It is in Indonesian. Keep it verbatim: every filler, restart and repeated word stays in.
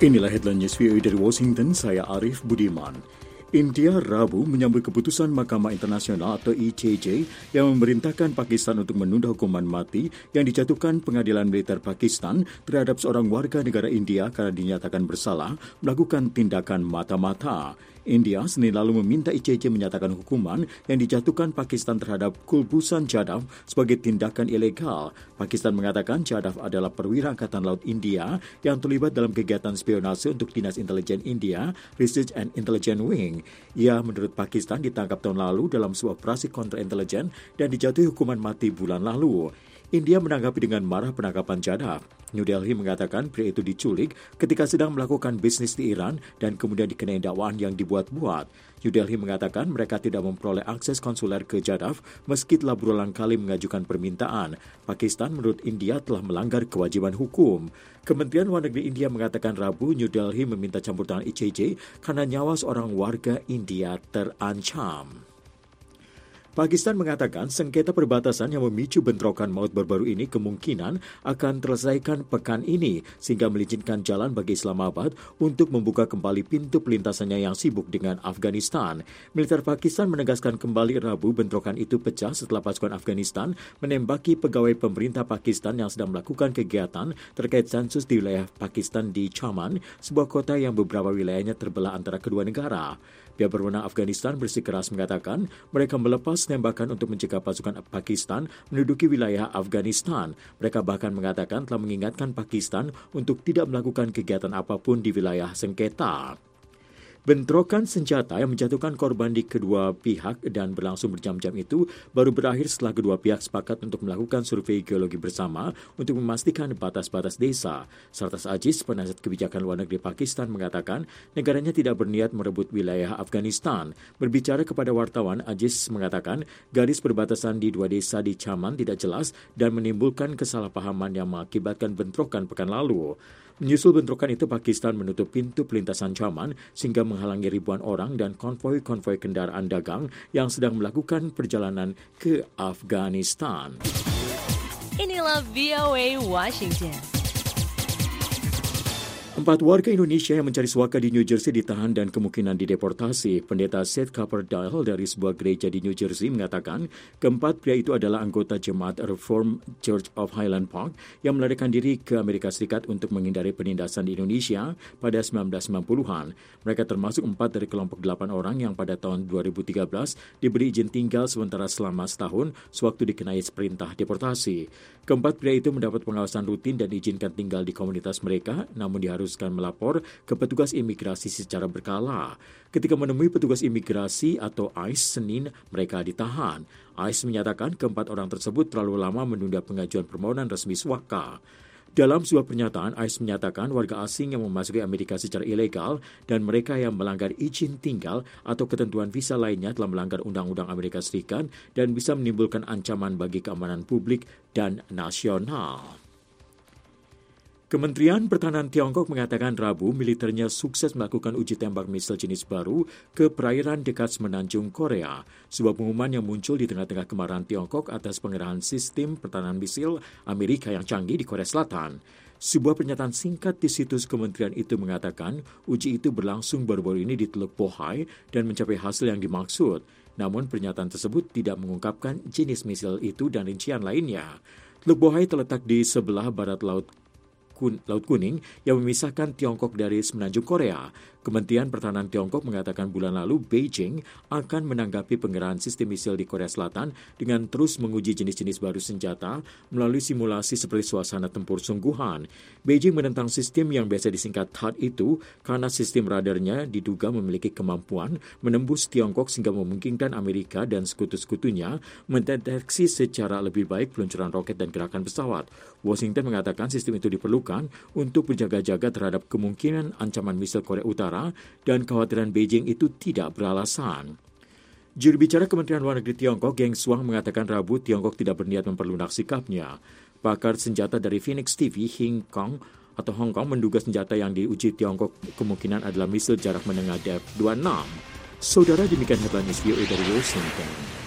Inilah headline news V O A dari Washington, saya Arif Budiman. India Rabu menyambut keputusan Mahkamah Internasional atau I C J yang memerintahkan Pakistan untuk menunda hukuman mati yang dijatuhkan pengadilan militer Pakistan terhadap seorang warga negara India karena dinyatakan bersalah melakukan tindakan mata-mata. India Senin lalu meminta I C J menyatakan hukuman yang dijatuhkan Pakistan terhadap Kulbhushan Jadhav sebagai tindakan ilegal. Pakistan mengatakan Jadhav adalah perwira Angkatan Laut India yang terlibat dalam kegiatan spionase untuk Dinas Intelijen India, Research and Intelligence Wing. Ia menurut Pakistan ditangkap tahun lalu dalam sebuah operasi kontra-intelijen dan dijatuhi hukuman mati bulan lalu. India menanggapi dengan marah penangkapan Jadhav. New Delhi mengatakan pria itu diculik ketika sedang melakukan bisnis di Iran dan kemudian dikenai dakwaan yang dibuat-buat. New Delhi mengatakan mereka tidak memperoleh akses konsuler ke Jadhav meski telah berulang kali mengajukan permintaan. Pakistan menurut India telah melanggar kewajiban hukum. Kementerian Luar Negeri India mengatakan Rabu New Delhi meminta campur tangan I C J karena nyawa seorang warga India terancam. Pakistan mengatakan sengketa perbatasan yang memicu bentrokan maut baru-baru ini kemungkinan akan terselesaikan pekan ini sehingga melicinkan jalan bagi Islamabad untuk membuka kembali pintu pelintasannya yang sibuk dengan Afghanistan. Militer Pakistan menegaskan kembali Rabu bentrokan itu pecah setelah pasukan Afghanistan menembaki pegawai pemerintah Pakistan yang sedang melakukan kegiatan terkait sensus di wilayah Pakistan di Chaman, sebuah kota yang beberapa wilayahnya terbelah antara kedua negara. Pihak berwenang Afghanistan bersikeras mengatakan mereka melepas tembakan untuk mencegah pasukan Pakistan menduduki wilayah Afghanistan. Mereka bahkan mengatakan telah mengingatkan Pakistan untuk tidak melakukan kegiatan apapun di wilayah sengketa. Bentrokan senjata yang menjatuhkan korban di kedua pihak dan berlangsung berjam-jam itu baru berakhir setelah kedua pihak sepakat untuk melakukan survei geologi bersama untuk memastikan batas-batas desa. Sartas Aziz, penasihat kebijakan luar negeri Pakistan, mengatakan negaranya tidak berniat merebut wilayah Afghanistan. Berbicara kepada wartawan, Aziz mengatakan garis perbatasan di dua desa di Chaman tidak jelas dan menimbulkan kesalahpahaman yang mengakibatkan bentrokan pekan lalu. Menyusul bentrokan itu, Pakistan menutup pintu pelintasan Chaman sehingga menghalangi ribuan orang dan konvoi-konvoi kendaraan dagang yang sedang melakukan perjalanan ke Afghanistan. Inilah V O A Washington. Empat warga Indonesia yang mencari suaka di New Jersey ditahan dan kemungkinan dideportasi. Pendeta Seth Coverdale dari sebuah gereja di New Jersey mengatakan keempat pria itu adalah anggota jemaat Reformed Church of Highland Park yang melarikan diri ke Amerika Serikat untuk menghindari penindasan di Indonesia pada sembilan belas sembilan puluhan. Mereka termasuk empat dari kelompok delapan orang yang pada tahun dua ribu tiga belas diberi izin tinggal sementara selama setahun sewaktu dikenai perintah deportasi. Keempat pria itu mendapat pengawasan rutin dan diizinkan tinggal di komunitas mereka, namun diharuskan melapor ke petugas imigrasi secara berkala. Ketika menemui petugas imigrasi atau I C E Senin, mereka ditahan. I C E menyatakan keempat orang tersebut terlalu lama menunda pengajuan permohonan resmi suaka. Dalam sebuah pernyataan, I C E menyatakan warga asing yang memasuki Amerika secara ilegal dan mereka yang melanggar izin tinggal atau ketentuan visa lainnya telah melanggar Undang-Undang Amerika Serikat dan bisa menimbulkan ancaman bagi keamanan publik dan nasional. Kementerian Pertahanan Tiongkok mengatakan Rabu militernya sukses melakukan uji tembak misil jenis baru ke perairan dekat semenanjung Korea. Sebuah pengumuman yang muncul di tengah-tengah kemarahan Tiongkok atas pengerahan sistem pertahanan misil Amerika yang canggih di Korea Selatan. Sebuah pernyataan singkat di situs kementerian itu mengatakan uji itu berlangsung baru-baru ini di Teluk Bohai dan mencapai hasil yang dimaksud. Namun pernyataan tersebut tidak mengungkapkan jenis misil itu dan rincian lainnya. Teluk Bohai terletak di sebelah barat laut Laut Kuning yang memisahkan Tiongkok dari semenanjung Korea. Kementerian Pertahanan Tiongkok mengatakan bulan lalu Beijing akan menanggapi pengerahan sistem misil di Korea Selatan dengan terus menguji jenis-jenis baru senjata melalui simulasi seperti suasana tempur sungguhan. Beijing menentang sistem yang biasa disingkat T H A A D itu karena sistem radarnya diduga memiliki kemampuan menembus Tiongkok sehingga memungkinkan Amerika dan sekutu-sekutunya mendeteksi secara lebih baik peluncuran roket dan gerakan pesawat. Washington mengatakan sistem itu diperlukan untuk berjaga-jaga terhadap kemungkinan ancaman misil Korea Utara dan kekhawatiran Beijing itu tidak beralasan. Juru bicara Kementerian Luar Negeri Tiongkok, Geng Shuang, mengatakan Rabu Tiongkok tidak berniat memperlunak sikapnya. Pakar senjata dari Phoenix T V, Hing Kong atau Hong Kong, menduga senjata yang diuji Tiongkok kemungkinan adalah misil jarak menengah D F dua puluh enam. Saudara, demikian headline news V O A dari Washington.